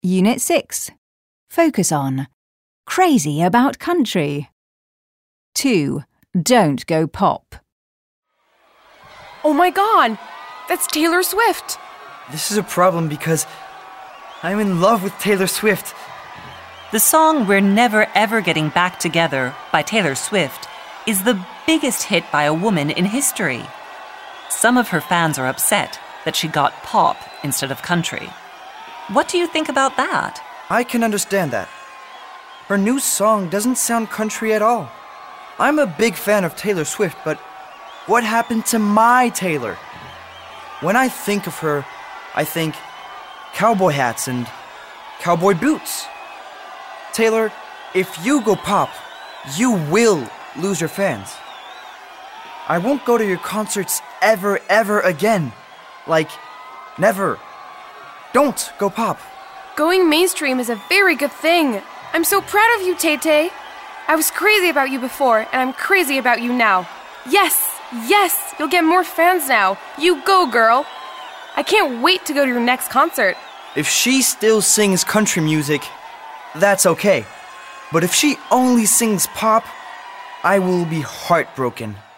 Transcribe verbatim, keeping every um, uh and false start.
Unit six. Focus on crazy about country. two. Don't go pop. Oh my god! That's Taylor Swift! This is a problem because I'm in love with Taylor Swift. The song We're Never Ever Getting Back Together by Taylor Swift is the biggest hit by a woman in history. Some of her fans are upset that she got pop instead of country. What do you think about that? I can understand that. Her new song doesn't sound country at all. I'm a big fan of Taylor Swift, but what happened to my Taylor? When I think of her, I think cowboy hats and cowboy boots. Taylor, if you go pop, you will lose your fans. I won't go to your concerts ever, ever again. Like, never. Don't go pop. Going mainstream is a very good thing. I'm so proud of you, Tay-Tay. I was crazy about you before, and I'm crazy about you now. Yes, yes, you'll get more fans now. You go, girl. I can't wait to go to your next concert. If she still sings country music, that's okay. But if she only sings pop, I will be heartbroken.